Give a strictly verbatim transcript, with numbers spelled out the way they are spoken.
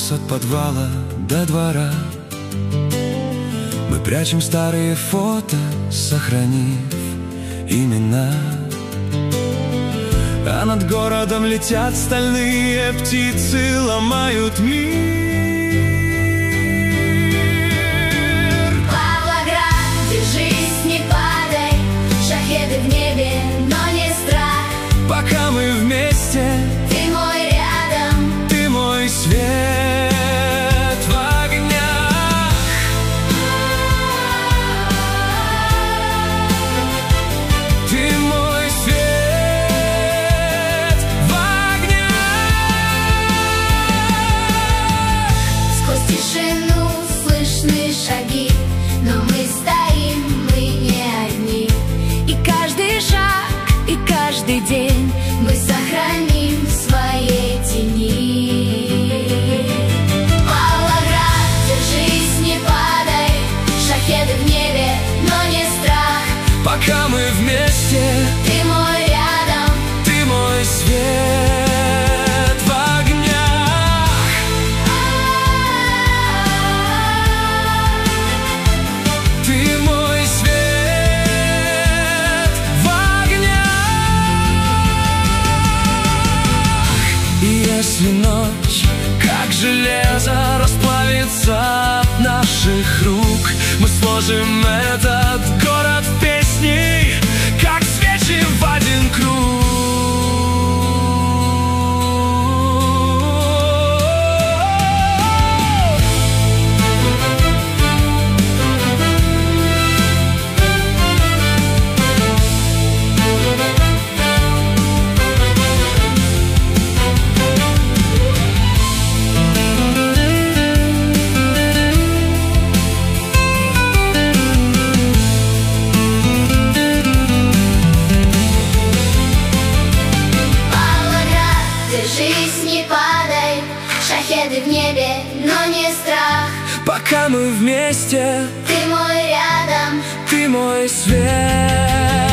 вопрос от подвала до двора. Мы прячем старые фото, сохранив имена. А над городом летят стальные птицы, ломают мир. Павлоград, держись, не падай, шахеды в небе, но не страх. Пока мы вместе, Ты мой рядом, ты мой свет в огнях. Ты мой свет в огнях. сквозь тишину слышны шаги, но мы стоим, мы не одни. И каждый шаг, и каждый день мы сохраним в своей тени. Павлоград, держись, не падай, шахеды в небе, но не страх. Пока мы вместе, Ты мой рядом, ты мой свет в огнях. Ты мой свет в огнях. И если ночь, как железо, расплавится от наших рук, мы сложим этот город в песни, как свечи в один круг. Павлоград, держись, не падай, шахеды в небе, но не страх. Пока мы вместе, Ты мой рядом, ты мой свет